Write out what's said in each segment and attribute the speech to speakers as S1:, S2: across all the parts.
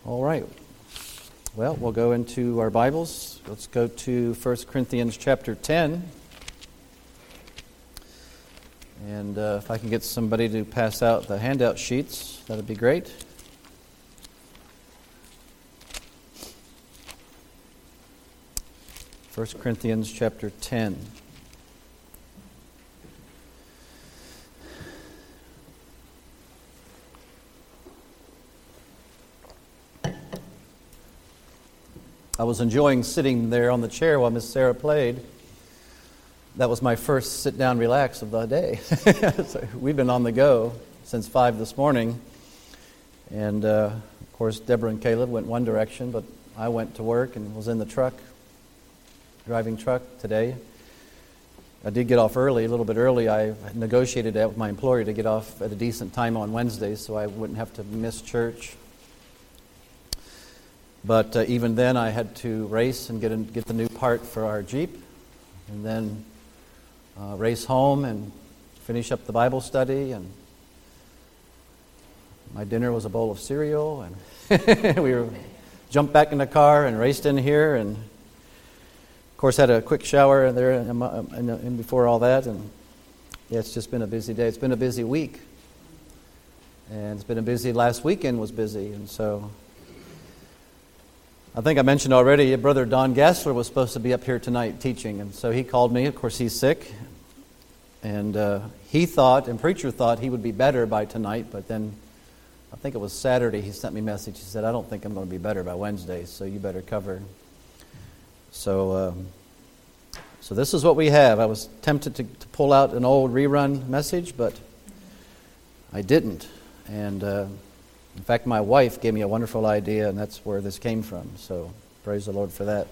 S1: All right. Well, we'll go into our Bibles. Let's go to 1 Corinthians chapter 10. And if I can get somebody to pass out the handout sheets, that would be great. First Corinthians chapter 10. I was enjoying sitting there on the chair while Miss Sarah played. That was my first sit-down relax of the day. So we've been on the go since 5 this morning. And, of course, Deborah and Caleb went one direction, but I went to work and was in the truck, driving truck today. I did get off early, a little bit early. I negotiated that with my employer to get off at a decent time on Wednesdays so I wouldn't have to miss church. But even then, I had to race and get the new part for our Jeep, and then race home and finish up the Bible study. And my dinner was a bowl of cereal, and we jumped back in the car and raced in here, and of course had a quick shower there and before all that. And yeah, it's just been a busy day. It's been a busy week, and it's been a busy. Last weekend was busy, and so. I think I mentioned already, Brother Don Gassler was supposed to be up here tonight teaching, and so he called me. Of course, he's sick, and he thought, and preacher thought, he would be better by tonight, but then I think it was Saturday he sent me a message. He said, I don't think I'm going to be better by Wednesday, so you better cover. So this is what we have. I was tempted to pull out an old rerun message, but I didn't, and in fact, my wife gave me a wonderful idea, and that's where this came from. So praise the Lord for that.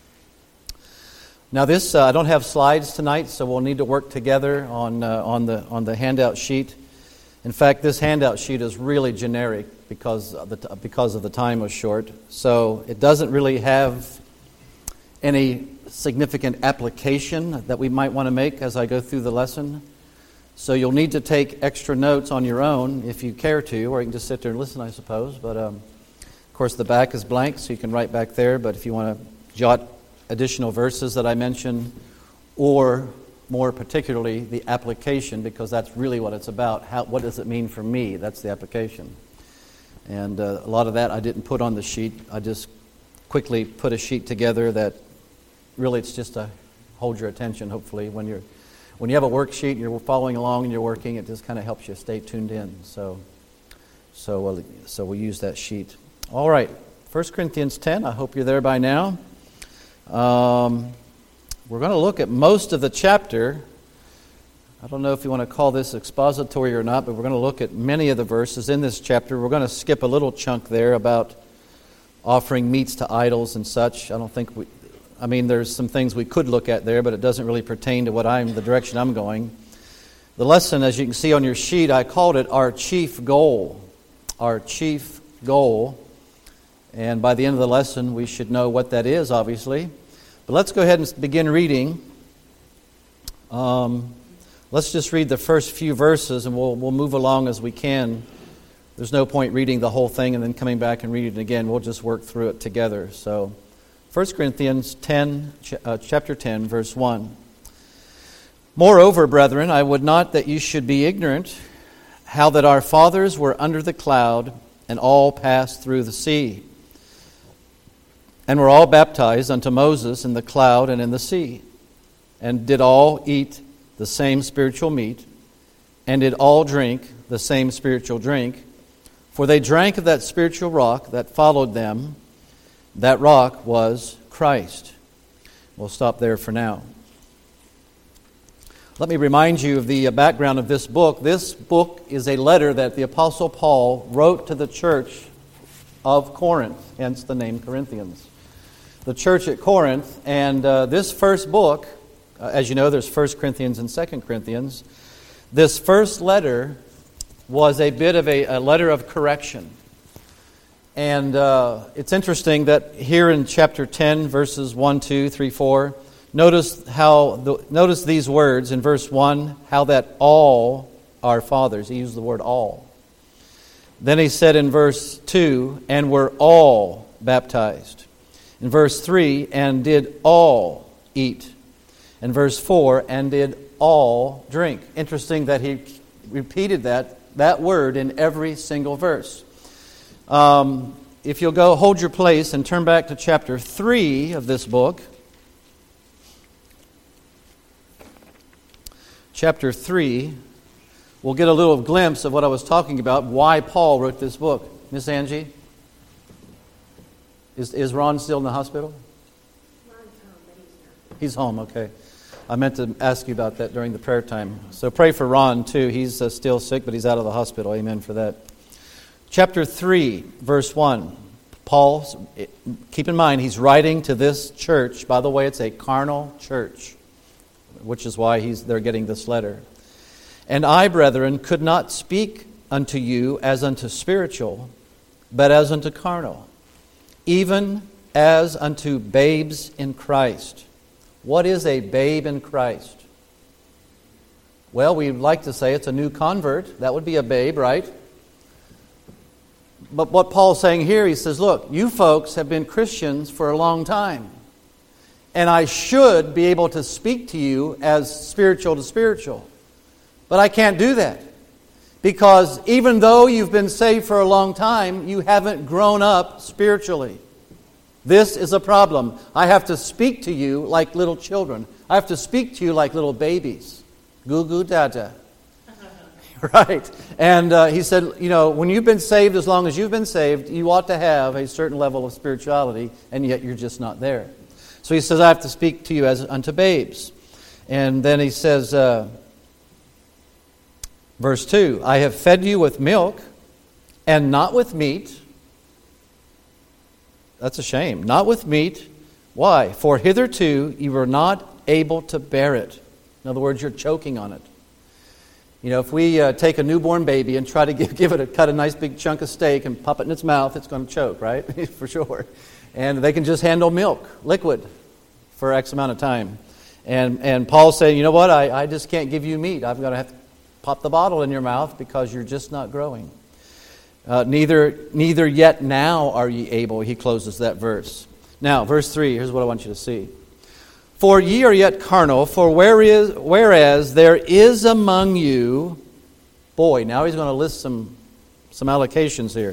S1: Now, this I don't have slides tonight, so we'll need to work together on the handout sheet. In fact, this handout sheet is really generic because of the time was short. So it doesn't really have any significant application that we might want to make as I go through the lesson. So you'll need to take extra notes on your own if you care to, or you can just sit there and listen, I suppose. But, of course, the back is blank, so you can write back there. But if you want to jot additional verses that I mentioned, or more particularly the application, because that's really what it's about. What does it mean for me? That's the application. And a lot of that I didn't put on the sheet. I just quickly put a sheet together that really it's just to hold your attention, hopefully, when you have a worksheet and you're following along and you're working, it just kind of helps you stay tuned in. So we'll use that sheet. All right, 1 Corinthians 10. I hope you're there by now. We're going to look at most of the chapter. I don't know if you want to call this expository or not, but we're going to look at many of the verses in this chapter. We're going to skip a little chunk there about offering meats to idols and such. There's some things we could look at there, but it doesn't really pertain to the direction I'm going. The lesson, as you can see on your sheet, I called it Our Chief Goal. Our Chief Goal. And by the end of the lesson, we should know what that is, obviously. But let's go ahead and begin reading. Let's just read the first few verses, and we'll move along as we can. There's no point reading the whole thing and then coming back and reading it again. We'll just work through it together. So 1 Corinthians 10, chapter 10, verse 1. Moreover, brethren, I would not that you should be ignorant how that our fathers were under the cloud and all passed through the sea, and were all baptized unto Moses in the cloud and in the sea, and did all eat the same spiritual meat, and did all drink the same spiritual drink, for they drank of that spiritual rock that followed them. That rock was Christ. We'll stop there for now. Let me remind you of the background of this book. This book is a letter that the Apostle Paul wrote to the church of Corinth, hence the name Corinthians. The church at Corinth, and this first book, as you know, there's 1 Corinthians and 2 Corinthians. This first letter was a bit of a letter of correction. And it's interesting that here in chapter 10, verses 1, 2, 3, 4, notice these words in verse 1, how that all our fathers, he used the word all. Then he said in verse 2, and were all baptized. In verse 3, and did all eat. In verse 4, and did all drink. Interesting that he repeated that word in every single verse. If you'll go hold your place and turn back to chapter 3 of this book. Chapter 3, we'll get a little glimpse of what I was talking about, why Paul wrote this book. Miss Angie? Is Ron still in the hospital?
S2: Ron's home, but he's not.
S1: He's home, okay. I meant to ask you about that during the prayer time. So pray for Ron, too. He's still sick, but he's out of the hospital. Amen for that. Chapter 3, verse 1. Paul, keep in mind, he's writing to this church. By the way, it's a carnal church, which is why they're getting this letter. And I, brethren, could not speak unto you as unto spiritual, but as unto carnal, even as unto babes in Christ. What is a babe in Christ? Well, we'd like to say it's a new convert. That would be a babe, right? But what Paul's saying here, he says, look, you folks have been Christians for a long time. And I should be able to speak to you as spiritual to spiritual. But I can't do that. Because even though you've been saved for a long time, you haven't grown up spiritually. This is a problem. I have to speak to you like little children. I have to speak to you like little babies. Goo goo dada. Right. And he said, when you've been saved, as long as you've been saved, you ought to have a certain level of spirituality, and yet you're just not there. So he says, I have to speak to you as unto babes. And then he says, verse 2, I have fed you with milk and not with meat. That's a shame. Not with meat. Why? For hitherto you were not able to bear it. In other words, you're choking on it. If we take a newborn baby and try to cut a nice big chunk of steak and pop it in its mouth, it's going to choke, right? For sure. And they can just handle milk, liquid, for X amount of time. And Paul's saying, you know what? I just can't give you meat. I'm going to have to pop the bottle in your mouth because you're just not growing. Neither yet now are ye able. He closes that verse. Now, verse 3, here's what I want you to see. For ye are yet carnal, for whereas there is among you... Boy, now he's going to list some allegations here.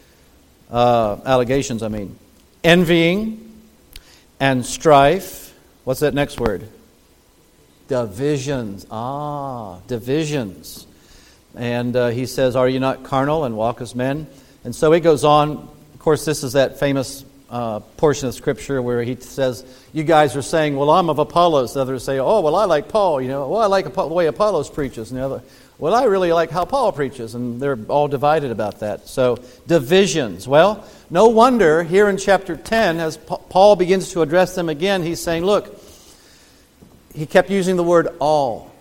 S1: Envying and strife. What's that next word? Divisions. Divisions. And he says, are you not carnal and walk as men? And so he goes on. Of course, this is that famous portion of Scripture where he says, you guys are saying, well, I'm of Apollos. The others say, oh, well, I like Paul. Well, I like the way Apollos preaches. And the other, well, I really like how Paul preaches. And they're all divided about that. So, divisions. Well, no wonder here in chapter 10, as Paul begins to address them again, he's saying, look, he kept using the word all.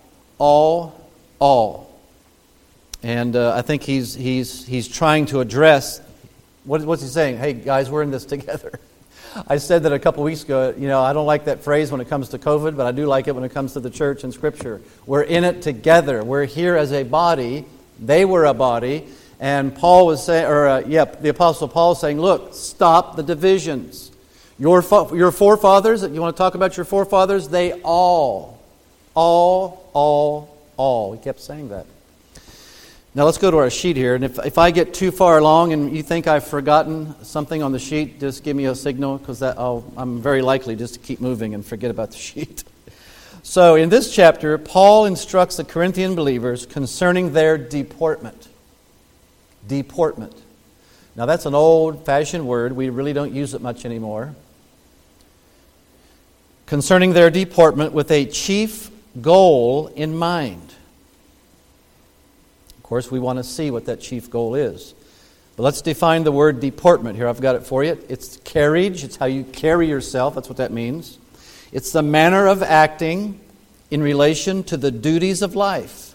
S1: And I think he's trying to address, what's he saying? Hey, guys, we're in this together. I said that a couple weeks ago, I don't like that phrase when it comes to COVID, but I do like it when it comes to the church and Scripture. We're in it together. We're here as a body. They were a body. And Paul was saying, the Apostle Paul was saying, look, stop the divisions. Your forefathers, you want to talk about your forefathers? They all. He kept saying that. Now let's go to our sheet here, and if I get too far along and you think I've forgotten something on the sheet, just give me a signal, because I'm very likely just to keep moving and forget about the sheet. So in this chapter, Paul instructs the Corinthian believers concerning their deportment. Deportment. Now that's an old-fashioned word. We really don't use it much anymore. Concerning their deportment with a chief goal in mind. Of course, we want to see what that chief goal is. But let's define the word deportment here. I've got it for you. It's carriage. It's how you carry yourself. That's what that means. It's the manner of acting in relation to the duties of life.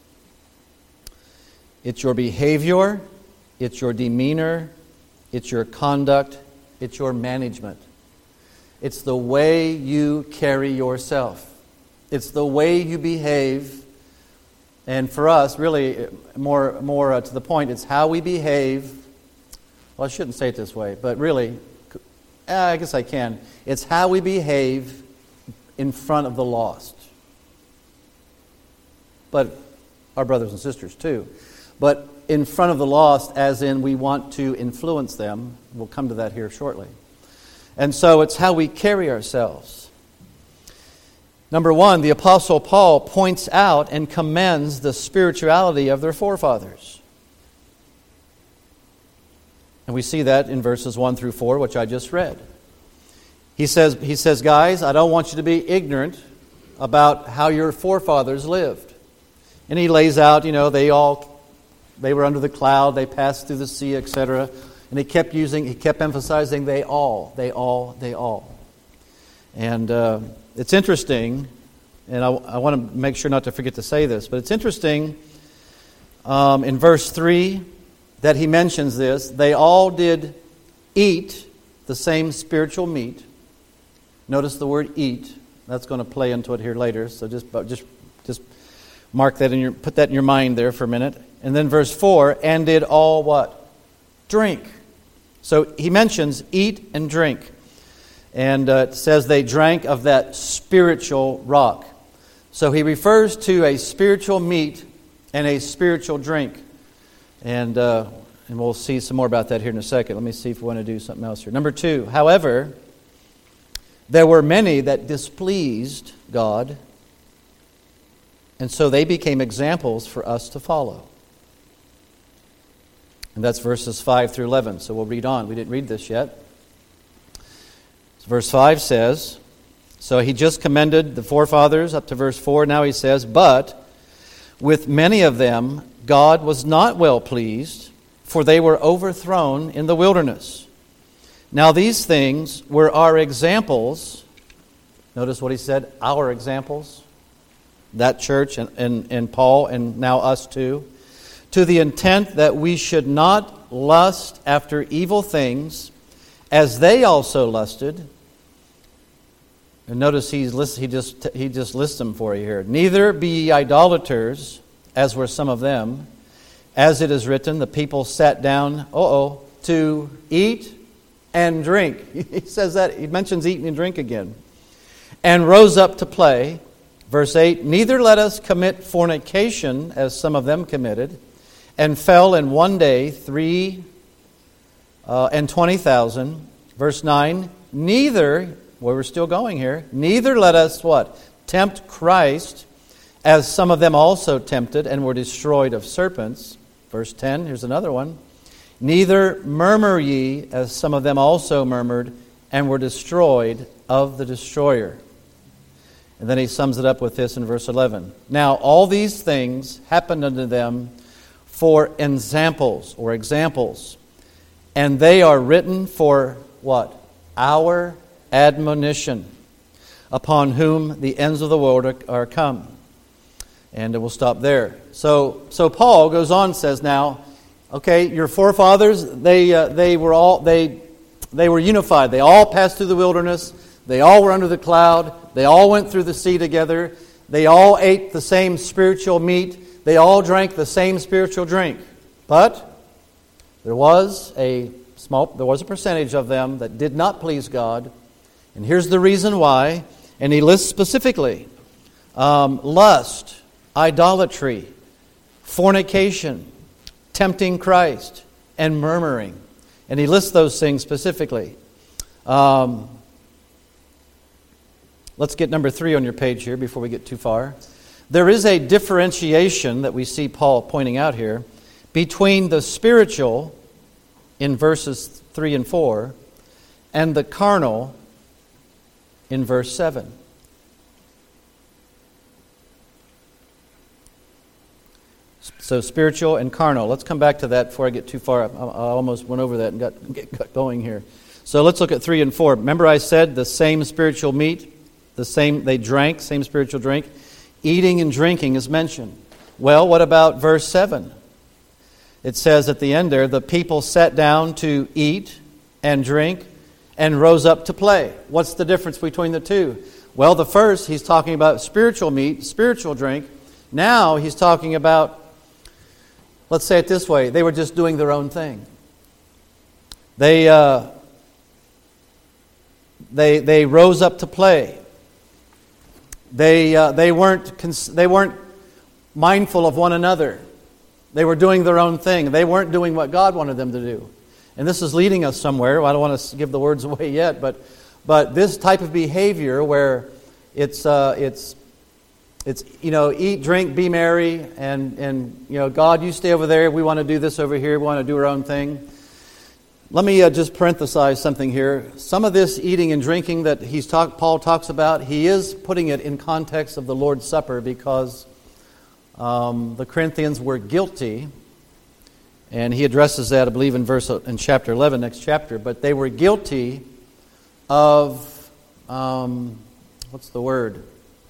S1: It's your behavior. It's your demeanor. It's your conduct. It's your management. It's the way you carry yourself. It's the way you behave. And for us, really, more to the point, it's how we behave. Well, I shouldn't say it this way, but really, I guess I can. It's how we behave in front of the lost. But our brothers and sisters too. But in front of the lost, as in we want to influence them. We'll come to that here shortly. And so it's how we carry ourselves. Number one, the Apostle Paul points out and commends the spirituality of their forefathers. And we see that in verses 1 through 4, which I just read. He says, guys, I don't want you to be ignorant about how your forefathers lived. And he lays out, they were under the cloud, they passed through the sea, etc. And he kept emphasizing they all. And it's interesting, and I want to make sure not to forget to say this, but it's interesting in verse 3 that he mentions this. They all did eat the same spiritual meat. Notice the word eat. That's going to play into it here later, so just mark that put that in your mind there for a minute. And then verse 4, and did all what? Drink. So he mentions eat and drink. And it says they drank of that spiritual rock. So he refers to a spiritual meat and a spiritual drink. And we'll see some more about that here in a second. Let me see if we want to do something else here. Number 2, however, there were many that displeased God, and so they became examples for us to follow. And that's verses 5 through 11. So we'll read on. We didn't read this yet. So verse 5 says, so he just commended the forefathers up to verse 4. Now he says, but with many of them God was not well pleased, for they were overthrown in the wilderness. Now these things were our examples. Notice what he said, our examples. That church and Paul and now us too. To the intent that we should not lust after evil things, as they also lusted. And notice he just lists them for you here. Neither be ye idolaters, as were some of them. As it is written, the people sat down, to eat and drink. He says that, he mentions eating and drink again. And rose up to play. Verse 8, neither let us commit fornication, as some of them committed, and fell in one day 320,000. Verse 9, neither, well, we're still going here, neither let us what? Tempt Christ, as some of them also tempted and were destroyed of serpents. Verse 10, here's another one. Neither murmur ye, as some of them also murmured and were destroyed of the destroyer. And then he sums it up with this in verse 11. Now all these things happened unto them for examples, and they are written for what? Our admonition, upon whom the ends of the world are come. And we'll stop there. So Paul goes on and says, now, okay, your forefathers, they were unified. They all passed through the wilderness. They all were under the cloud. They all went through the sea together. They all ate the same spiritual meat. They all drank the same spiritual drink. But there was a percentage of them that did not please God. And here's the reason why. And he lists specifically lust, idolatry, fornication, tempting Christ, and murmuring. And he lists those things specifically. Let's get number 3 on your page here before we get too far. There is a differentiation that we see Paul pointing out here between the spiritual in verses 3 and 4 and the carnal in verse 7. So spiritual and carnal. Let's come back to that before I get too far. I almost went over that and got going here. So let's look at 3 and 4. Remember I said the same spiritual meat, they drank, same spiritual drink. Eating and drinking is mentioned. Well, what about verse 7? It says at the end there, the people sat down to eat and drink and rose up to play. What's the difference between the two? Well, the first, he's talking about spiritual meat, spiritual drink. Now he's talking about, let's say it this way, they were just doing their own thing. They rose up to play. They weren't mindful of one another. They were doing their own thing. They weren't doing what God wanted them to do. And this is leading us somewhere. I don't want to give the words away yet, but this type of behavior where it's eat, drink, be merry, and God, you stay over there. We want to do this over here. We want to do our own thing. Let me just parenthesize something here. Some of this eating and drinking that Paul talks about, he is putting it in context of the Lord's Supper because the Corinthians were guilty, and he addresses that, I believe, in chapter 11, next chapter. But they were guilty of what's the word?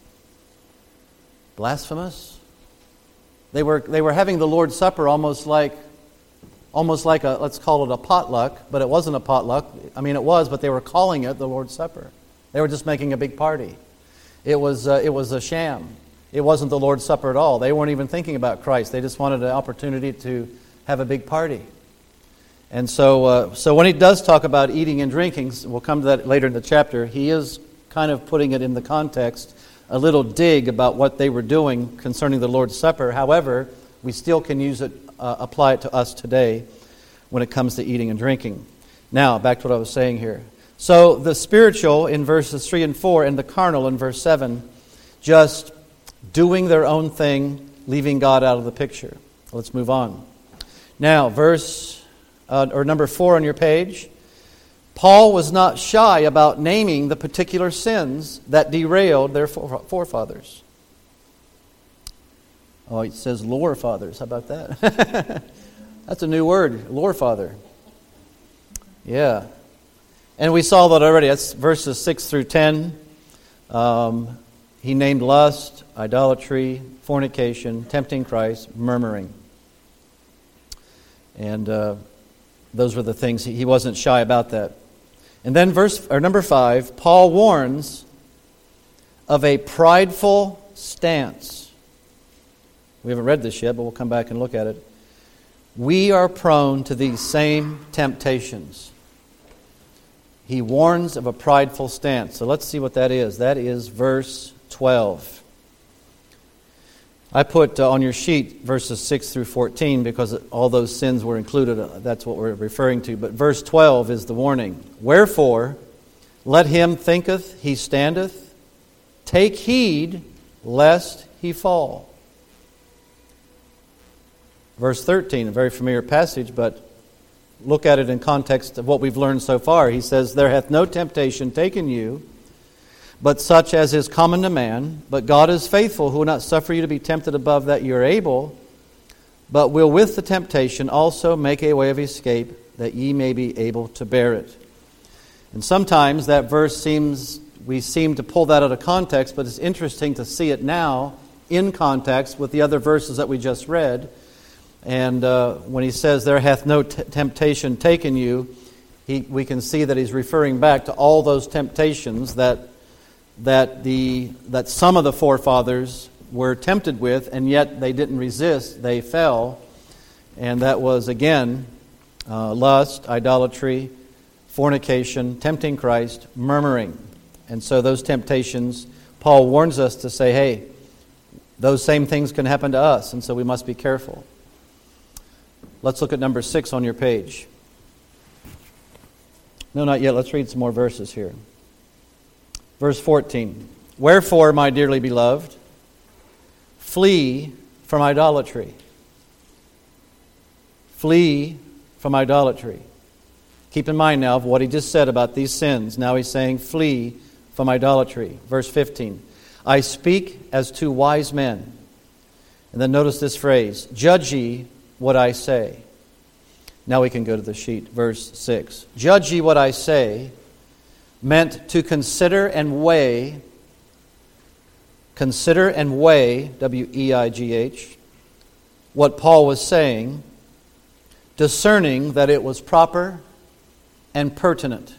S1: Blasphemous. They were having the Lord's Supper almost like a, let's call it a potluck, but it wasn't a potluck. I mean, it was, but they were calling it the Lord's Supper. They were just making a big party. It was a sham. It wasn't the Lord's Supper at all. They weren't even thinking about Christ. They just wanted an opportunity to have a big party. And so when he does talk about eating and drinking, we'll come to that later in the chapter, he is kind of putting it in the context, a little dig about what they were doing concerning the Lord's Supper. However, we still can use it, apply it to us today when it comes to eating and drinking. Now, back to what I was saying here. So the spiritual in verses 3 and 4 and the carnal in verse 7, just doing their own thing, leaving God out of the picture. Let's move on. Now, number 4 on your page. Paul was not shy about naming the particular sins that derailed their forefathers. Oh, it says lore fathers. How about that? That's a new word, lore father. Yeah. And we saw that already. That's verses 6 through 10. He named lust, idolatry, fornication, tempting Christ, murmuring. And those were the things. He wasn't shy about that. And then number 5, Paul warns of a prideful stance. We haven't read this yet, but we'll come back and look at it. We are prone to these same temptations. He warns of a prideful stance. So let's see what that is. That is verse 12. I put on your sheet verses 6 through 14 because all those sins were included. That's what we're referring to. But verse 12 is the warning. Wherefore, let him thinketh he standeth. Take heed lest he fall. Verse 13, a very familiar passage, but look at it in context of what we've learned so far. He says, there hath no temptation taken you, but such as is common to man. But God is faithful, who will not suffer you to be tempted above that you are able, but will with the temptation also make a way of escape, that ye may be able to bear it. And sometimes that verse we seem to pull that out of context, but it's interesting to see it now in context with the other verses that we just read. And when he says, there hath no temptation taken you, we can see that he's referring back to all those temptations that some of the forefathers were tempted with, and yet they didn't resist, they fell. And that was, again, lust, idolatry, fornication, tempting Christ, murmuring. And so those temptations, Paul warns us to say, hey, those same things can happen to us, and so we must be careful. Let's look at number 6 on your page. No, not yet. Let's read some more verses here. Verse 14. Wherefore, my dearly beloved, flee from idolatry. Flee from idolatry. Keep in mind now of what he just said about these sins. Now he's saying, flee from idolatry. Verse 15. I speak as to wise men. And then notice this phrase, judge ye what I say. Now we can go to the sheet. Verse 6. Judge ye what I say meant to consider and weigh, W-E-I-G-H, what Paul was saying, discerning that it was proper and pertinent.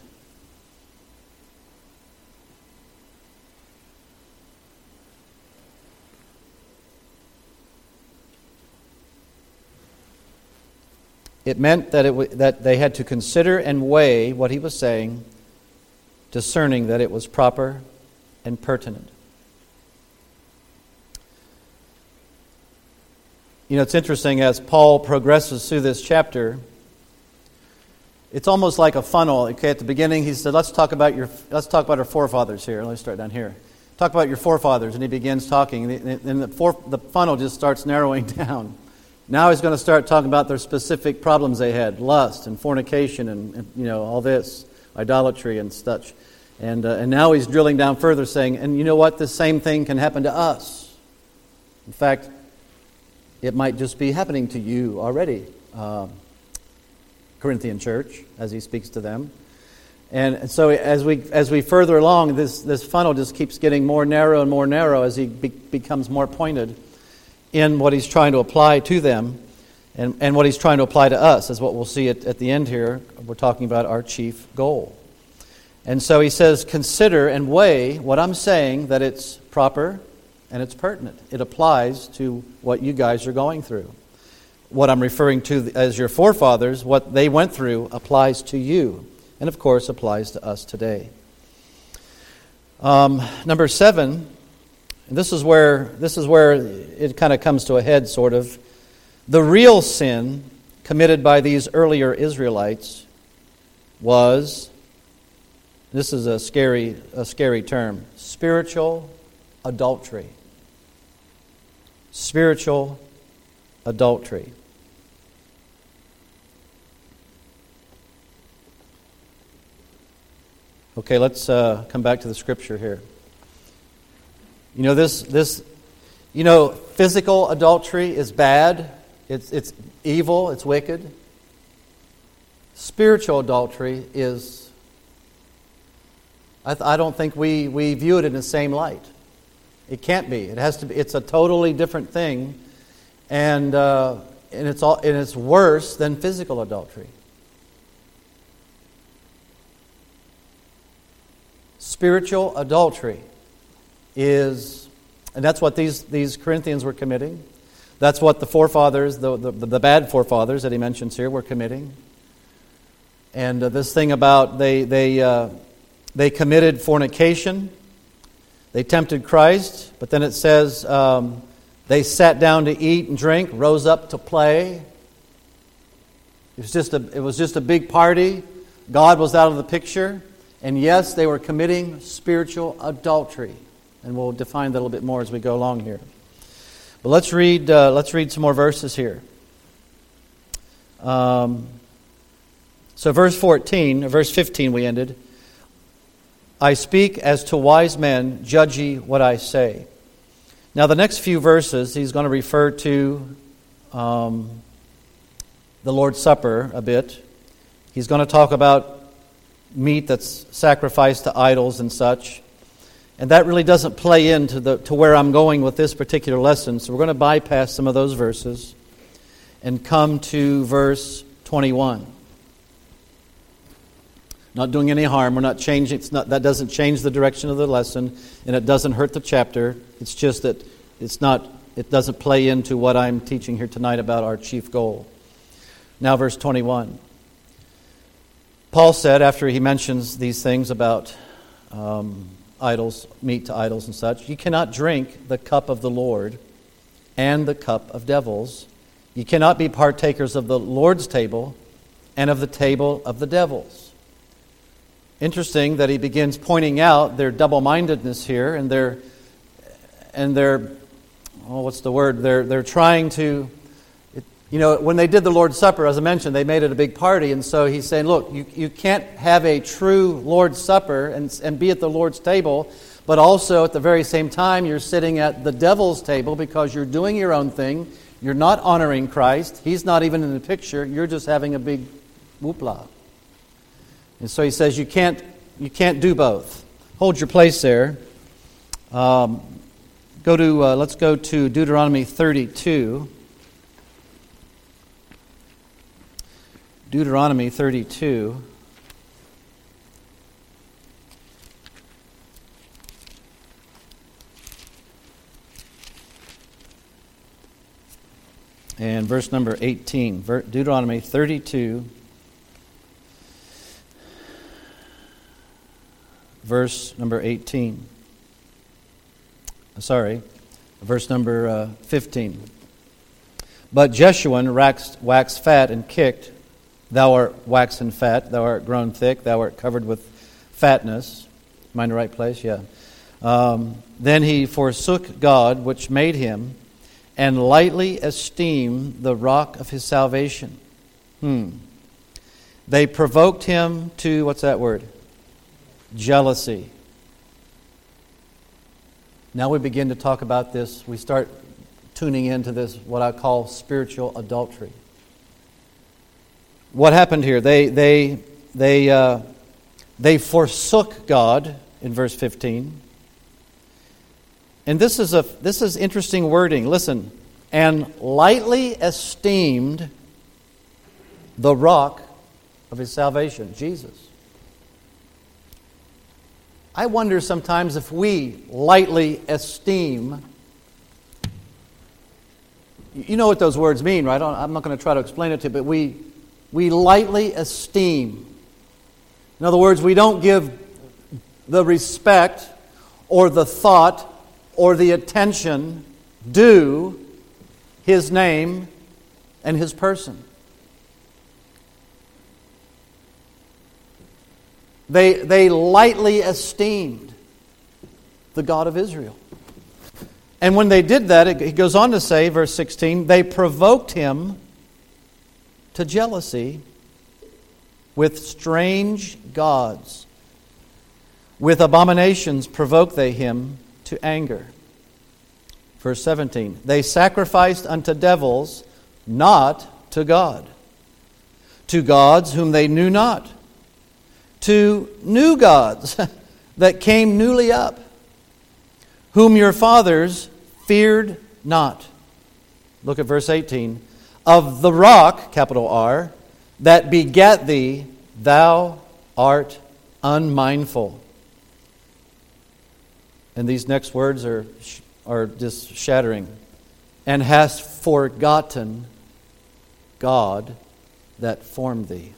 S1: It meant that they had to consider and weigh what he was saying, discerning that it was proper and pertinent. You know, it's interesting as Paul progresses through this chapter, it's almost like a funnel. Okay, at the beginning he said, let's talk about our forefathers here. Let's start down here. Talk about your forefathers, and he begins talking, and the funnel just starts narrowing down. Now he's going to start talking about their specific problems they had, lust and fornication and you know, all this, idolatry and such. And now he's drilling down further, saying, and you know what? This same thing can happen to us. In fact, it might just be happening to you already, Corinthian church, as he speaks to them. And so as we further along, this funnel just keeps getting more narrow and more narrow as he becomes more pointed in what he's trying to apply to them and what he's trying to apply to us, is what we'll see at the end here. We're talking about our chief goal. And so he says, consider and weigh what I'm saying, that it's proper and it's pertinent. It applies to what you guys are going through. What I'm referring to as your forefathers, what they went through, applies to you. And of course applies to us today. Number 7, and this is where it kind of comes to a head, sort of. The real sin committed by these earlier Israelites was, this is a scary term, spiritual adultery. Spiritual adultery. Okay, let's come back to the scripture here. You know, physical adultery is bad. It's evil. It's wicked. Spiritual adultery is, I don't think we view it in the same light. It can't be. It has to be. It's a totally different thing, and it's worse than physical adultery. Spiritual adultery is, and that's what these Corinthians were committing. That's what the forefathers, the bad forefathers that he mentions here, were committing. And this thing about they committed fornication, they tempted Christ, but then it says they sat down to eat and drink, rose up to play. It was just a big party. God was out of the picture. And yes, they were committing spiritual adultery. And we'll define that a little bit more as we go along here. But let's read some more verses here. So verse 15 we ended. I speak as to wise men, judge ye what I say. Now the next few verses, he's going to refer to the Lord's Supper a bit. He's going to talk about meat that's sacrificed to idols and such. And that really doesn't play into to where I'm going with this particular lesson. So we're going to bypass some of those verses and come to verse 21. Not doing any harm. We're not changing. That doesn't change the direction of the lesson, and it doesn't hurt the chapter. It's just that it doesn't play into what I'm teaching here tonight about our chief goal. Now verse 21. Paul said, after he mentions these things about idols, meat to idols and such, you cannot drink the cup of the Lord and the cup of devils. You cannot be partakers of the Lord's table and of the table of the devils. Interesting that he begins pointing out their double-mindedness here, and their what's the word? They're trying to. You know, when they did the Lord's Supper, as I mentioned, they made it a big party. And so he's saying, look, you can't have a true Lord's Supper and be at the Lord's table, but also at the very same time you're sitting at the devil's table because you're doing your own thing. You're not honoring Christ. He's not even in the picture. You're just having a big whoopla. And so he says you can't do both. Hold your place there. Let's go to Deuteronomy 32. Deuteronomy 32. and verse number 18. Deuteronomy 32, verse number 18. Verse number 15. But Jeshurun waxed fat and kicked. Thou art waxen fat, thou art grown thick, thou art covered with fatness. Am I in the right place? Yeah. Then he forsook God, which made him, and lightly esteemed the rock of his salvation. They provoked him to, what's that word? Jealousy. Now we begin to talk about this. We start tuning into this, what I call spiritual adultery. What happened here? They forsook God in verse 15. And this is interesting wording. Listen, and lightly esteemed the rock of his salvation, Jesus. I wonder sometimes if we lightly esteem. You know what those words mean, right? I'm not going to try to explain it to you, but we lightly esteem. In other words, we don't give the respect or the thought or the attention due His name and His person. They lightly esteemed the God of Israel. And when they did that, it goes on to say, verse 16, they provoked him to jealousy with strange gods. With abominations provoke they him to anger. Verse 17, they sacrificed unto devils, not to God. To gods whom they knew not. To new gods that came newly up, whom your fathers feared not. Look at verse 18. Of the rock, capital R, that begat thee, thou art unmindful. And these next words are just shattering. And hast forgotten God that formed thee.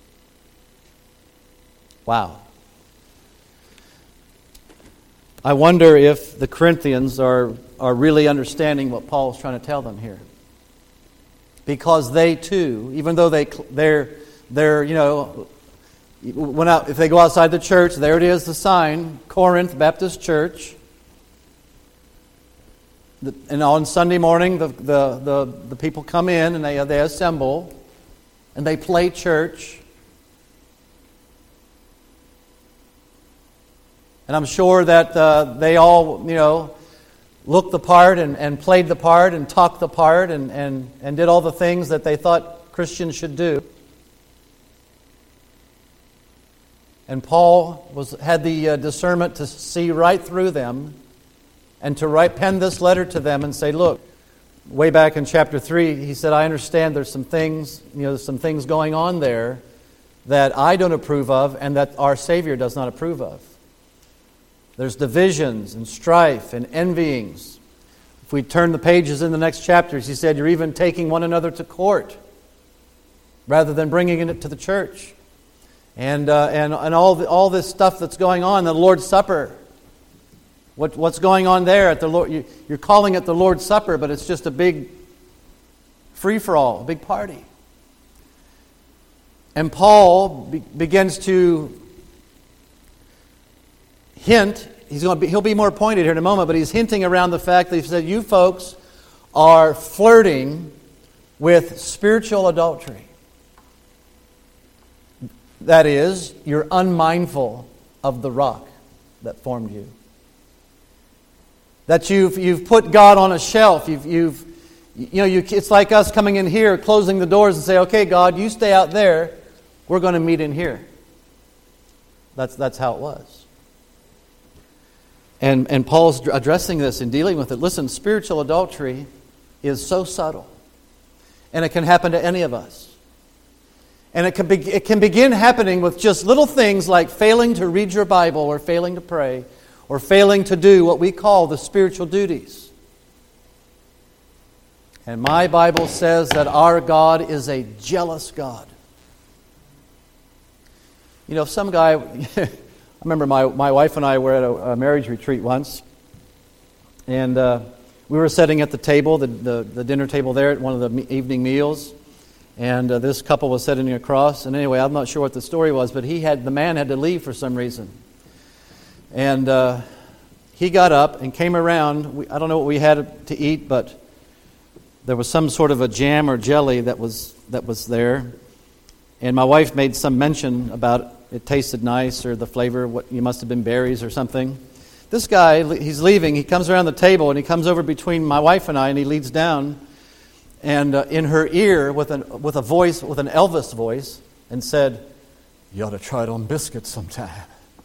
S1: Wow. I wonder if the Corinthians are really understanding what Paul is trying to tell them here. Because they too, even though they're went out, if they go outside the church, there it is, the sign, Corinth Baptist Church. And on Sunday morning, the people come in and they assemble and they play church. And I'm sure that they all, looked the part and played the part and talked the part and did all the things that they thought Christians should do. And Paul had the discernment to see right through them and to pen this letter to them and say, look, way back in chapter 3, he said, I understand there's some things going on there that I don't approve of and that our Savior does not approve of. There's divisions and strife and envyings. If we turn the pages in the next chapters, he said, you're even taking one another to court rather than bringing it to the church. And all this stuff that's going on, the Lord's Supper. What's going on there at the Lord? You're calling it the Lord's Supper, but it's just a big free-for-all, a big party. And Paul begins to hint. He'll be more pointed here in a moment, but he's hinting around the fact that he said, you folks are flirting with spiritual adultery. That is, you're unmindful of the rock that formed you. That you've put God on a shelf. It's like us coming in here, closing the doors and say, okay, God, you stay out there. We're going to meet in here. That's how it was. And Paul's addressing this and dealing with it. Listen, spiritual adultery is so subtle. And it can happen to any of us. And it can begin happening with just little things like failing to read your Bible or failing to pray or failing to do what we call the spiritual duties. And my Bible says that our God is a jealous God. You know, some guy, I remember my wife and I were at a marriage retreat once, and we were sitting at the table, the dinner table there at one of the evening meals, and this couple was sitting across, and anyway, I'm not sure what the story was, but the man had to leave for some reason. And he got up and came around. I don't know what we had to eat, but there was some sort of a jam or jelly that was there. And my wife made some mention about it tasted nice or the flavor, what you must have been berries or something. This guy, he's leaving. He comes around the table and he comes over between my wife and I, and he leans down and in her ear with an Elvis voice, and said, "You ought to try it on biscuits sometime.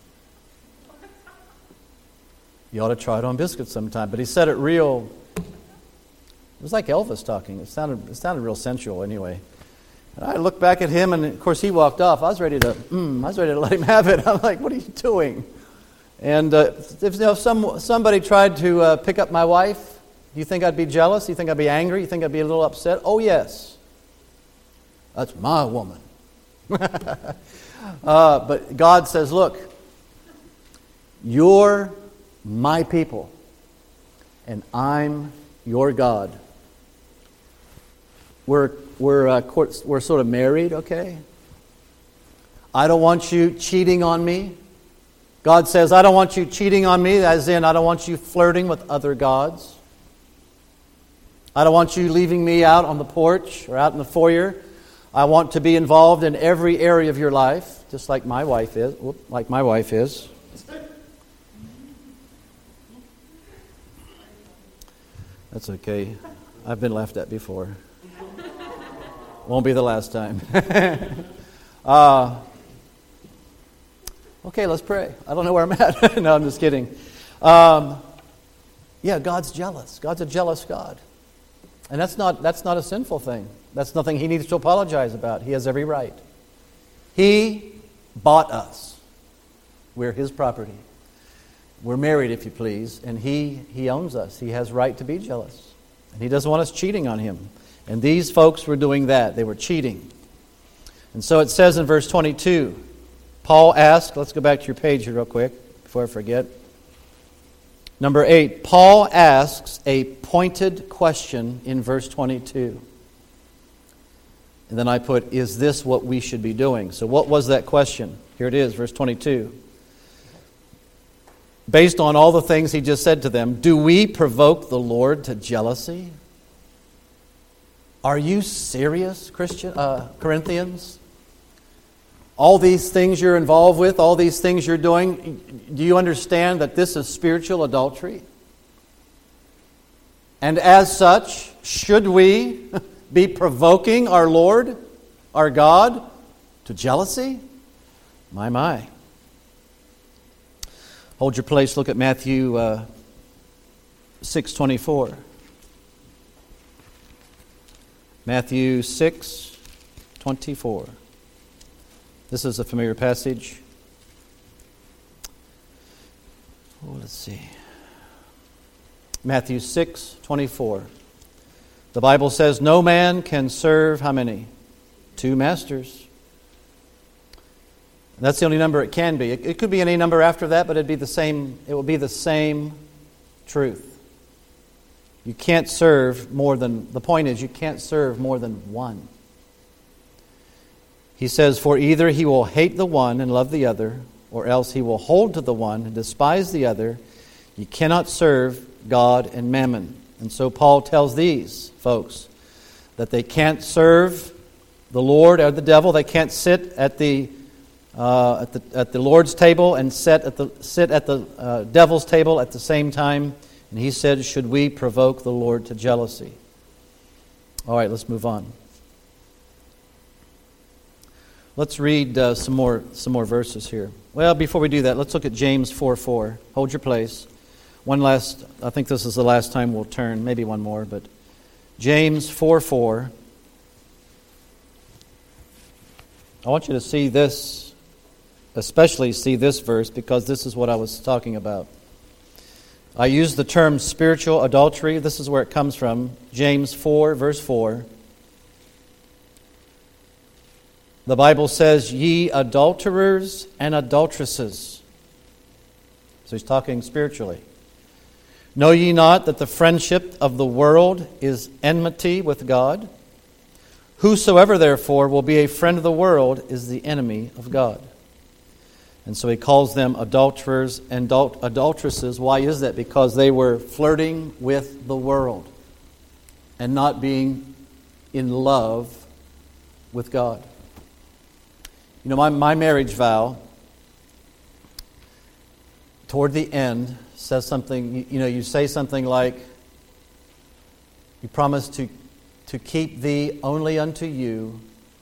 S1: You ought to try it on biscuits sometime." But he said it real. It was like Elvis talking. It sounded real sensual anyway. And I looked back at him, and of course he walked off. I was ready to let him have it. I'm like, "What are you doing?" And if somebody tried to pick up my wife, do you think I'd be jealous? Do you think I'd be angry? You think I'd be a little upset? Oh yes, that's my woman. But God says, "Look, you're my people, and I'm your God." We're sort of married, okay? I don't want you cheating on me. God says, "I don't want you cheating on me," as in I don't want you flirting with other gods. I don't want you leaving me out on the porch or out in the foyer. I want to be involved in every area of your life, just like my wife is. That's okay. I've been laughed at before. Won't be the last time. Okay, let's pray. I don't know where I'm at. No, I'm just kidding. Yeah, God's jealous. God's a jealous God. And that's not a sinful thing. That's nothing He needs to apologize about. He has every right. He bought us. We're His property. We're married, if you please, and He owns us. He has right to be jealous. And He doesn't want us cheating on Him. And these folks were doing that. They were cheating. And so it says in verse 22, Paul asked, let's go back to your page here real quick before I forget. Number 8, Paul asks a pointed question in verse 22. And then I put, is this what we should be doing? So what was that question? Here it is, verse 22. Based on all the things he just said to them, do we provoke the Lord to jealousy? Are you serious, Corinthians? All these things you're involved with, all these things you're doing, do you understand that this is spiritual adultery? And as such, should we be provoking our Lord, our God, to jealousy? My. Hold your place, look at Matthew 6:24. Matthew 6:24. This is a familiar passage. Oh, let's see. Matthew 6:24. The Bible says, no man can serve how many? 2 masters. And that's the only number it can be. It could be any number after that, but it'd be the same. It will be the same truth. You can't serve more than, the point is, you can't serve more than one. He says, for either he will hate the one and love the other, or else he will hold to the one and despise the other. You cannot serve God and mammon. And so Paul tells these folks that they can't serve the Lord or the devil. They can't sit at the Lord's table and sit at the devil's table at the same time. And he said, should we provoke the Lord to jealousy? All right, let's move on. Let's read some more verses here. Well, before we do that, let's look at James 4:4. Hold your place. I think this is the last time we'll turn, maybe one more, but James 4:4. I want you to see this, especially see this verse, because this is what I was talking about. I use the term spiritual adultery. This is where it comes from. James 4, verse 4. The Bible says, "Ye adulterers and adulteresses." So he's talking spiritually. "Know ye not that the friendship of the world is enmity with God? Whosoever therefore will be a friend of the world is the enemy of God." And so he calls them adulterers and adulteresses. Why is that? Because they were flirting with the world and not being in love with God. You know, my marriage vow, toward the end, says something, you say something like, "You promise to keep thee only unto you,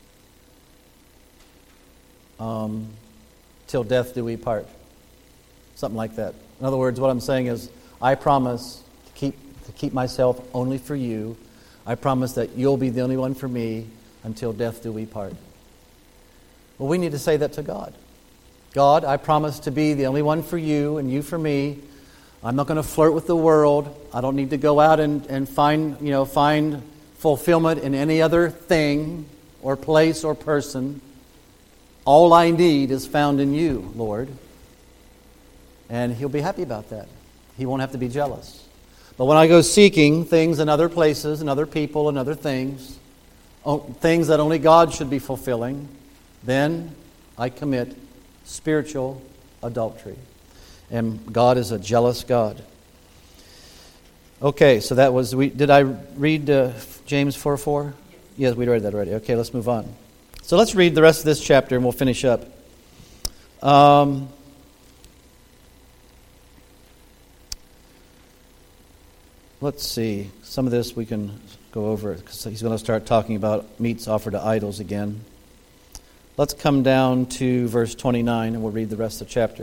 S1: till death do we part." Something like that. In other words, what I'm saying is, I promise to keep myself only for you. I promise that you'll be the only one for me until death do we part. Well, we need to say that to God. God, I promise to be the only one for you and you for me. I'm not going to flirt with the world. I don't need to go out and find fulfillment in any other thing or place or person. All I need is found in you, Lord. And He'll be happy about that. He won't have to be jealous. But when I go seeking things in other places and other people and other things that only God should be fulfilling, then I commit spiritual adultery. And God is a jealous God. Okay, so that was... did I read James 4:4? Yes, we read that already. Okay, let's move on. So let's read the rest of this chapter and we'll finish up. Let's see. Some of this we can go over because he's going to start talking about meats offered to idols again. Let's come down to verse 29 and we'll read the rest of the chapter.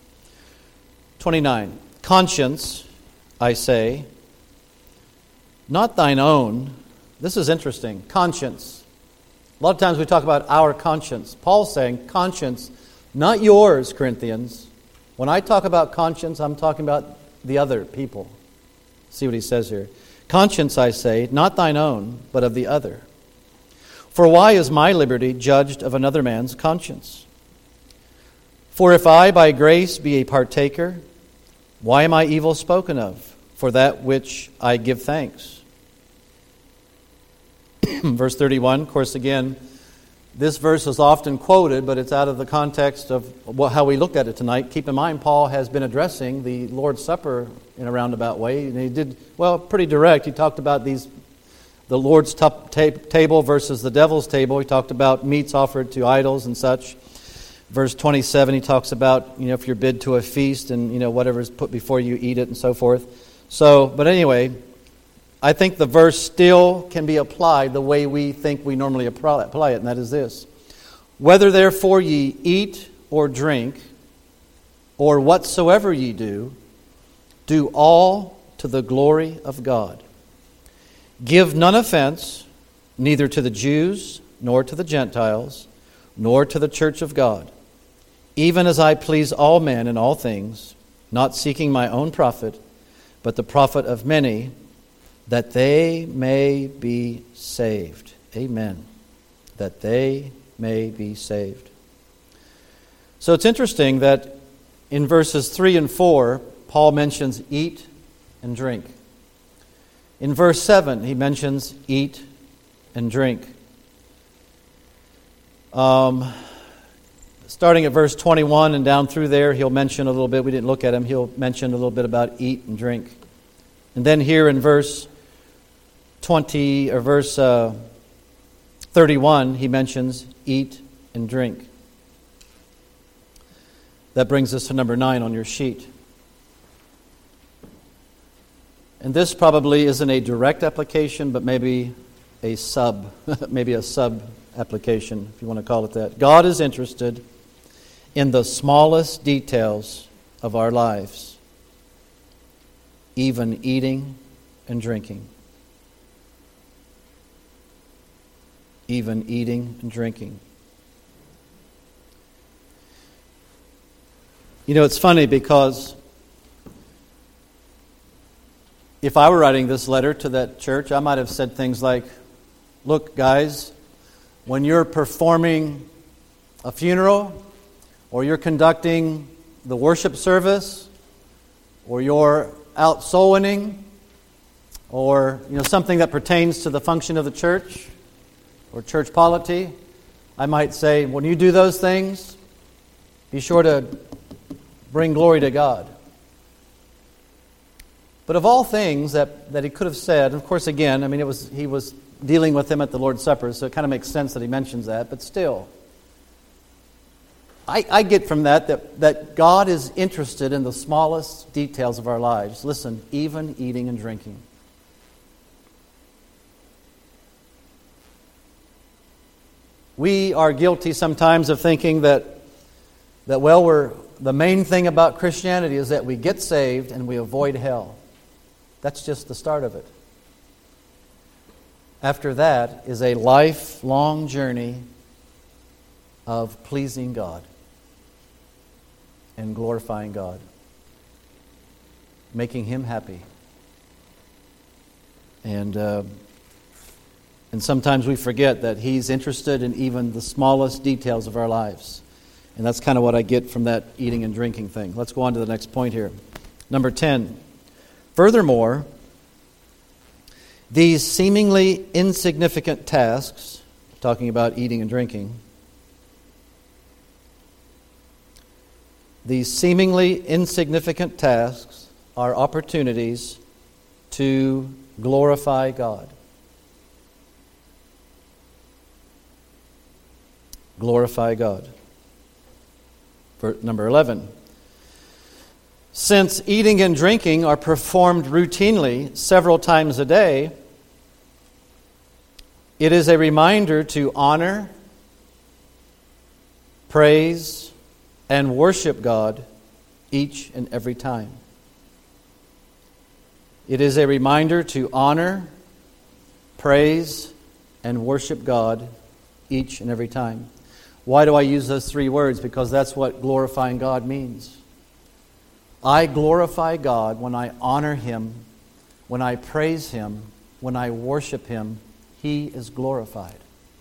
S1: 29. "Conscience, I say, not thine own." This is interesting. Conscience. A lot of times we talk about our conscience. Paul's saying, conscience, not yours, Corinthians. When I talk about conscience, I'm talking about the other people. See what he says here. "Conscience, I say, not thine own, but of the other. For why is my liberty judged of another man's conscience? For if I by grace be a partaker, why am I evil spoken of for that which I give thanks?" Verse 31, of course, again, this verse is often quoted, but it's out of the context of how we look at it tonight. Keep in mind, Paul has been addressing the Lord's Supper in a roundabout way, and he did, pretty direct. He talked about the Lord's table versus the devil's table. He talked about meats offered to idols and such. Verse 27, he talks about, if you're bid to a feast and, whatever is put before you, eat it and so forth. So, but anyway, I think the verse still can be applied the way we think we normally apply it, and that is this. "Whether therefore ye eat or drink, or whatsoever ye do, do all to the glory of God. Give none offense, neither to the Jews, nor to the Gentiles, nor to the church of God, even as I please all men in all things, not seeking my own profit, but the profit of many, that they may be saved." Amen. That they may be saved. So it's interesting that in verses 3 and 4, Paul mentions eat and drink. In verse 7, he mentions eat and drink. Starting at verse 21 and down through there, he'll mention a little bit. We didn't look at him. He'll mention a little bit about eat and drink. And then here in verse 31, he mentions eat and drink. That brings us to number 9 on your sheet. And this probably isn't a direct application, but maybe a sub application, if you want to call it that. God is interested in the smallest details of our lives, even eating and drinking. Even eating and drinking. It's funny because If I were writing this letter to that church, I might have said things like, look, guys, when you're performing a funeral, or you're conducting the worship service, or you're out soul winning, or something that pertains to the function of the church, or church polity, I might say, when you do those things, be sure to bring glory to God. But of all things that he could have said, of course, again, he was dealing with them at the Lord's Supper, so it kind of makes sense that he mentions that, but still, I get from that God is interested in the smallest details of our lives. Listen, even eating and drinking. We are guilty sometimes of thinking that the main thing about Christianity is that we get saved and we avoid hell. That's just the start of it. After that is a lifelong journey of pleasing God and glorifying God, making Him happy. And sometimes we forget that He's interested in even the smallest details of our lives. And that's kind of what I get from that eating and drinking thing. Let's go on to the next point here. Number 10. Furthermore, these seemingly insignificant tasks, talking about eating and drinking, these seemingly insignificant tasks are opportunities to glorify God. Glorify God. Number 11. Since eating and drinking are performed routinely several times a day, it is a reminder to honor, praise, and worship God each and every time. It is a reminder to honor, praise, and worship God each and every time. Why do I use those three words? Because that's what glorifying God means. I glorify God when I honor Him, when I praise Him, when I worship Him. He is glorified.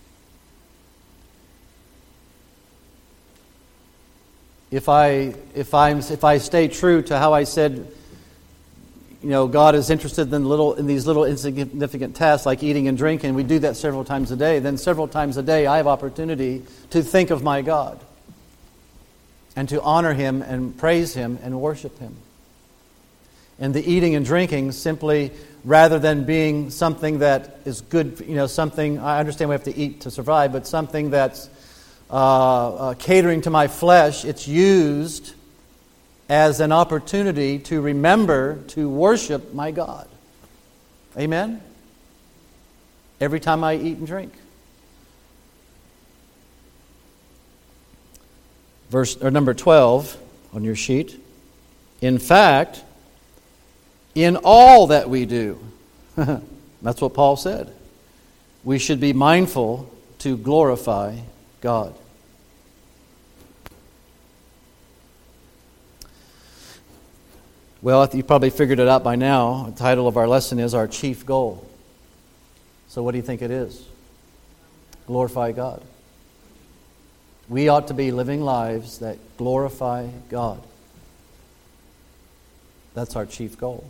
S1: If I stay true to how I said, God is interested in these little insignificant tasks like eating and drinking, we do that several times a day, then several times a day I have opportunity to think of my God and to honor Him and praise Him and worship Him. And the eating and drinking simply, rather than being something that is good, something, I understand we have to eat to survive, but something that's catering to my flesh, it's used as an opportunity to remember to worship my God. Amen? Every time I eat and drink. Number 12 on your sheet. In fact, in all that we do, that's what Paul said, we should be mindful to glorify God. Well, you probably figured it out by now. The title of our lesson is Our Chief Goal. So what do you think it is? Glorify God. We ought to be living lives that glorify God. That's our chief goal.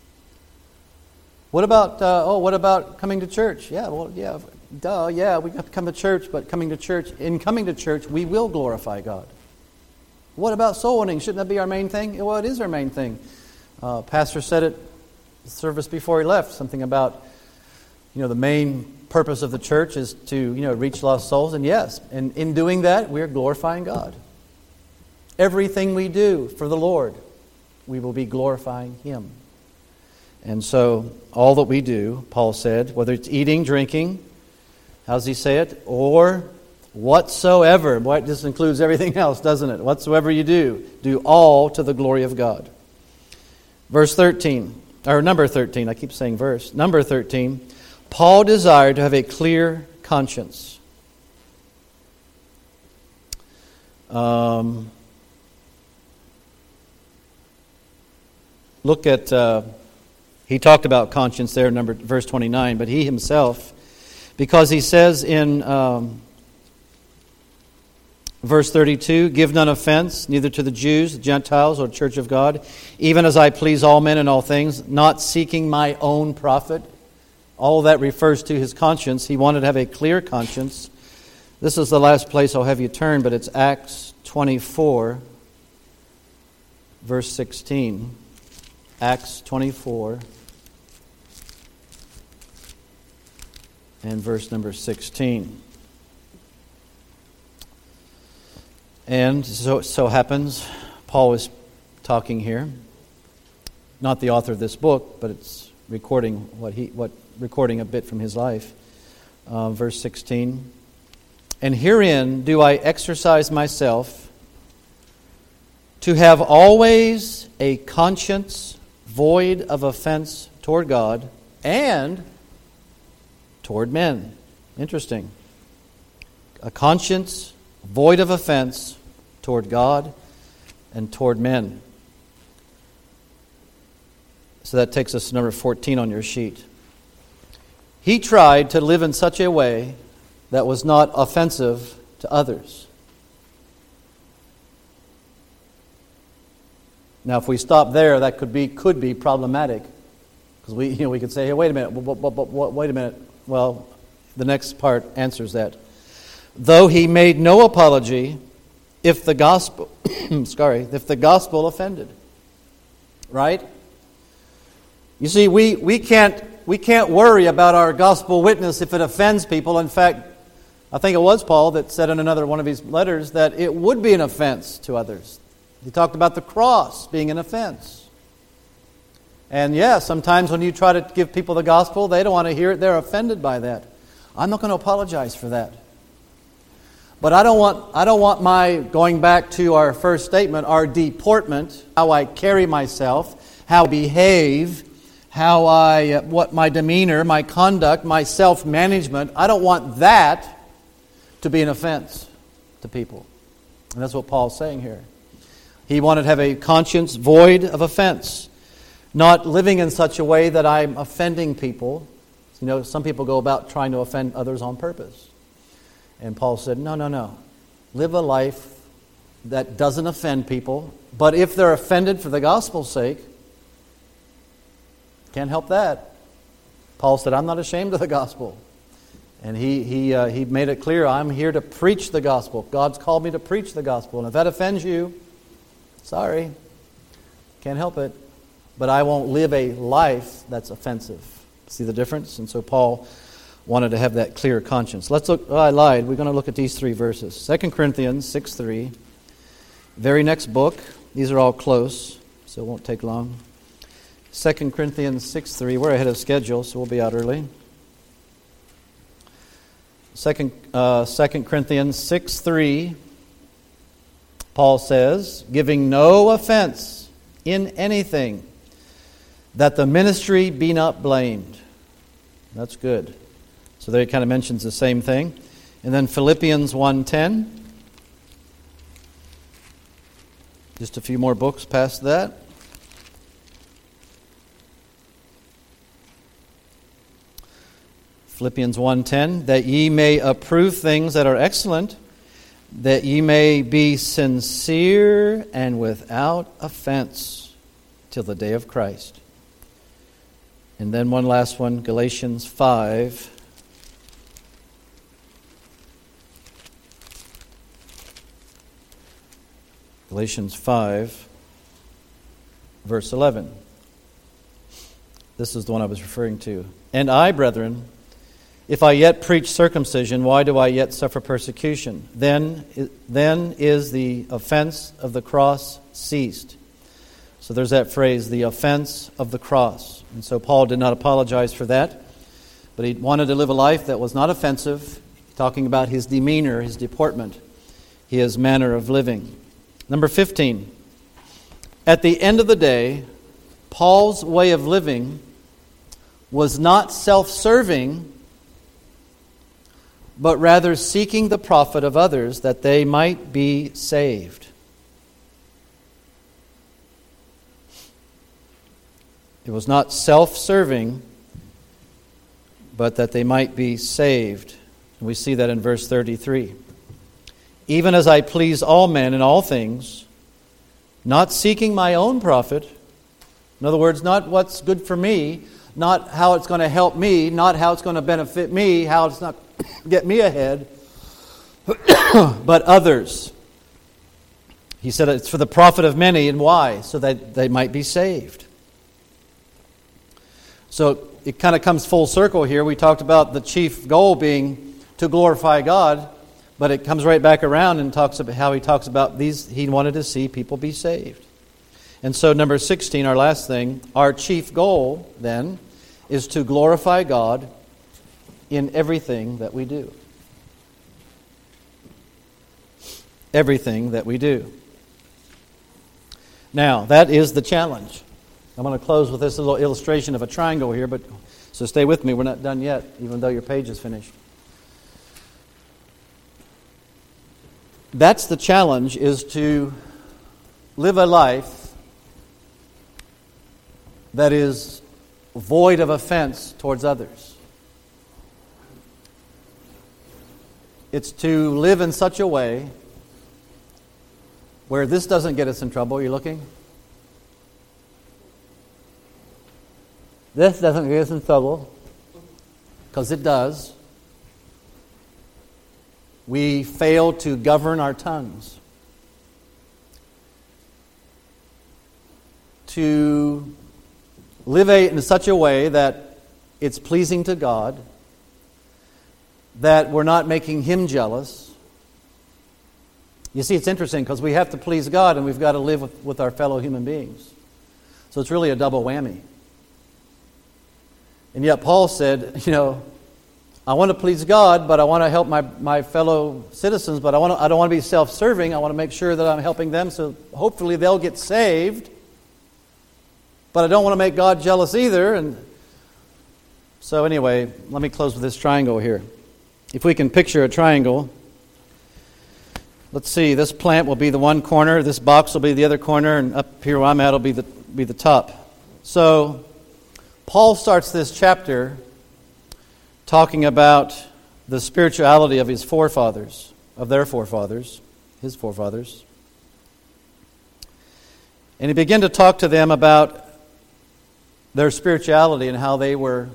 S1: What about coming to church? Yeah, we have to come to church, but in coming to church, we will glorify God. What about soul winning? Shouldn't that be our main thing? Well, it is our main thing. Pastor said it the service before he left, something about, the main purpose of the church is to, reach lost souls. And yes, and in doing that, we're glorifying God. Everything we do for the Lord, we will be glorifying Him. And so, all that we do, Paul said, whether it's eating, drinking, how does he say it? Or whatsoever. Boy, it just includes everything else, doesn't it? Whatsoever you do all to the glory of God. Verse 13, or number 13, I keep saying verse. Number 13, Paul desired to have a clear conscience. Look at He talked about conscience there in verse 29, but he himself, because he says in verse 32, give none offense, neither to the Jews, the Gentiles, or Church of God, even as I please all men in all things, not seeking my own profit. All of that refers to his conscience. He wanted to have a clear conscience. This is the last place I'll have you turn, but it's Acts 24, verse 16. Acts 24 and verse number 16. And so happens, Paul is talking here, not the author of this book, but it's recording recording a bit from his life. Verse 16. And herein do I exercise myself to have always a conscience void of offense toward God and toward men. Interesting. A conscience void of offense toward God and toward men. So that takes us to number 14 on your sheet. He tried to live in such a way that was not offensive to others. Now, if we stop there, that could be problematic, because we could say, "Hey, wait a minute, wait a minute." Well, the next part answers that. Though he made no apology, if the gospel, if the gospel offended, right? You see, we can't worry about our gospel witness if it offends people. In fact, I think it was Paul that said in another one of his letters that it would be an offense to others. He talked about the cross being an offense. And yeah, sometimes when you try to give people the gospel, they don't want to hear it. They're offended by that. I'm not going to apologize for that. But I don't want my, going back to our first statement, our deportment, how I carry myself, how I behave, what my demeanor, my conduct, my self-management, I don't want that to be an offense to people. And that's what Paul's saying here. He wanted to have a conscience void of offense, not living in such a way that I'm offending people. You know, some people go about trying to offend others on purpose. And Paul said, no. Live a life that doesn't offend people, but if they're offended for the gospel's sake, can't help that. Paul said, I'm not ashamed of the gospel. And he made it clear, I'm here to preach the gospel. God's called me to preach the gospel. And if that offends you, sorry, can't help it. But I won't live a life that's offensive. See the difference? And so Paul wanted to have that clear conscience. Let's look. Oh, I lied. We're going to look at these three verses. 2 Corinthians 6:3. Very next book. These are all close, so it won't take long. 2 Corinthians 6:3. We're ahead of schedule, so we'll be out early. 2 Corinthians 6:3. Paul says, giving no offense in anything, that the ministry be not blamed. That's good. So there he kind of mentions the same thing. And then Philippians 1:10. Just a few more books past that. Philippians 1:10, that ye may approve things that are excellent, that ye may be sincere and without offense till the day of Christ. And then one last one, Galatians 5. Galatians 5, verse 11. This is the one I was referring to. And I, brethren, if I yet preach circumcision, why do I yet suffer persecution? Then is the offense of the cross ceased. So there's that phrase, the offense of the cross. And so Paul did not apologize for that, but he wanted to live a life that was not offensive, talking about his demeanor, his deportment, his manner of living. Number 15. At the end of the day, Paul's way of living was not self-serving, but rather seeking the profit of others that they might be saved. It was not self-serving, but that they might be saved. And we see that in verse 33. Even as I please all men in all things, not seeking my own profit. In other words, not what's good for me, not how it's going to help me, not how it's going to benefit me, how it's not get me ahead, but others. He said it's for the profit of many, and why? So that they might be saved. So it kind of comes full circle here. We talked about the chief goal being to glorify God, but it comes right back around and talks about how he talks about these. He wanted to see people be saved. And so number 16, our last thing, our chief goal then is to glorify God in everything that we do. Everything that we do. Now, that is the challenge. I'm going to close with this little illustration of a triangle here, but so stay with me. We're not done yet, even though your page is finished. That's the challenge, is to live a life that is void of offense towards others. It's to live in such a way where this doesn't get us in trouble. You're looking? This doesn't get us in trouble, because it does. We fail to govern our tongues. To live in such a way that it's pleasing to God, that we're not making Him jealous. You see, it's interesting because we have to please God and we've got to live with our fellow human beings. So it's really a double whammy. And yet Paul said, I want to please God, but I want to help my fellow citizens, but I don't want to be self-serving. I want to make sure that I'm helping them so hopefully they'll get saved. But I don't want to make God jealous either. And so anyway, let me close with this triangle here. If we can picture a triangle, let's see, this plant will be the one corner, this box will be the other corner, and up here where I'm at will be the top. So Paul starts this chapter talking about the spirituality of his forefathers, of their forefathers, his forefathers. And he began to talk to them about their spirituality and how they were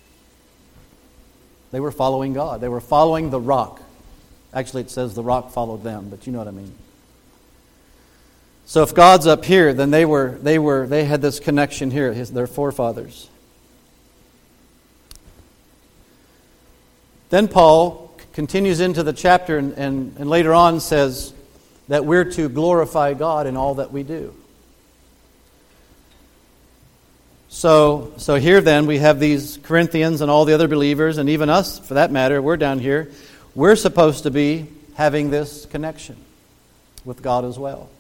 S1: following God. They were following the rock. Actually, it says the rock followed them, but you know what I mean. So if God's up here, then they had this connection here, their forefathers. Then Paul continues into the chapter and later on says that we're to glorify God in all that we do. So here then we have these Corinthians and all the other believers, and even us for that matter, we're down here. We're supposed to be having this connection with God as well.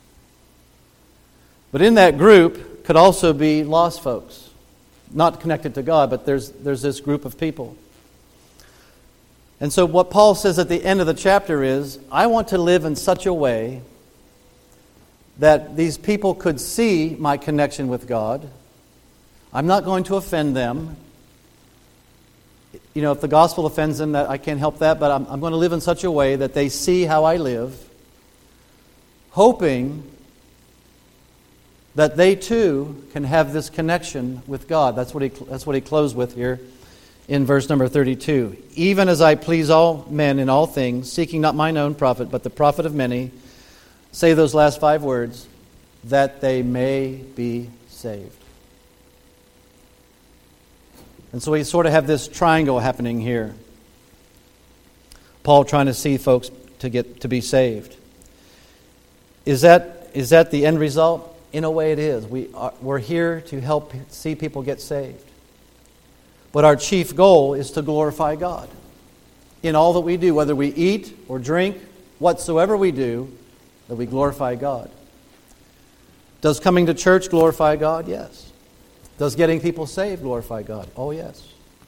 S1: But in that group could also be lost folks, not connected to God, but there's this group of people. And so what Paul says at the end of the chapter is, I want to live in such a way that these people could see my connection with God. I'm not going to offend them. If the gospel offends them, that I can't help that, but I'm going to live in such a way that they see how I live, hoping that they too can have this connection with God. That's what he closed with here in verse number 32. Even as I please all men in all things, seeking not mine own profit, but the profit of many, say those last 5 words, that they may be saved. And so we sort of have this triangle happening here. Paul trying to see folks to be saved. Is that the end result? In a way it is. We're here to help see people get saved. But our chief goal is to glorify God. In all that we do, whether we eat or drink, whatsoever we do, that we glorify God. Does coming to church glorify God? Yes. Does getting people saved glorify God? Oh, yes.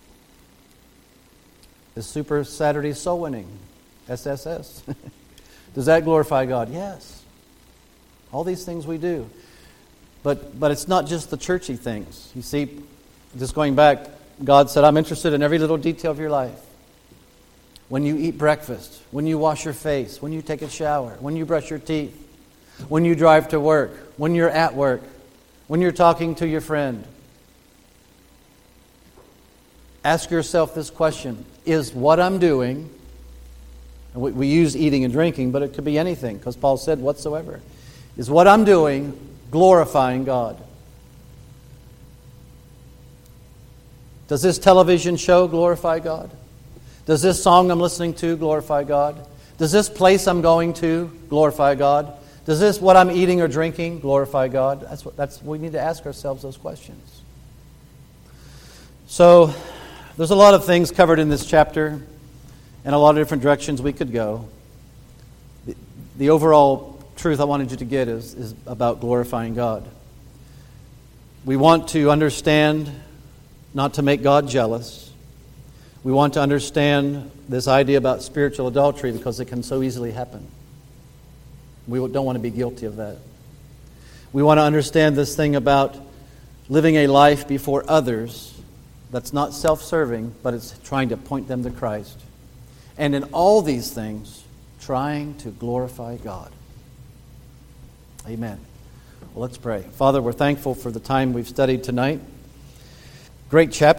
S1: Is Super Saturday soul winning, SSS, does that glorify God? Yes. All these things we do. But it's not just the churchy things. You see, just going back, God said, I'm interested in every little detail of your life. When you eat breakfast, when you wash your face, when you take a shower, when you brush your teeth, when you drive to work, when you're at work, when you're talking to your friend. Ask yourself this question: is what I'm doing, and we use eating and drinking, but it could be anything, because Paul said whatsoever. Is what I'm doing glorifying God? Does this television show glorify God? Does this song I'm listening to glorify God? Does this place I'm going to glorify God? Does this what I'm eating or drinking glorify God? We need to ask ourselves those questions. So there's a lot of things covered in this chapter and a lot of different directions we could go. The overall truth I wanted you to get is about glorifying God. We want to understand not to make God jealous. We want to understand this idea about spiritual adultery because it can so easily happen. We don't want to be guilty of that. We want to understand this thing about living a life before others that's not self-serving, but it's trying to point them to Christ. And in all these things, trying to glorify God. Amen. Well, let's pray. Father, we're thankful for the time we've studied tonight. Great chapter.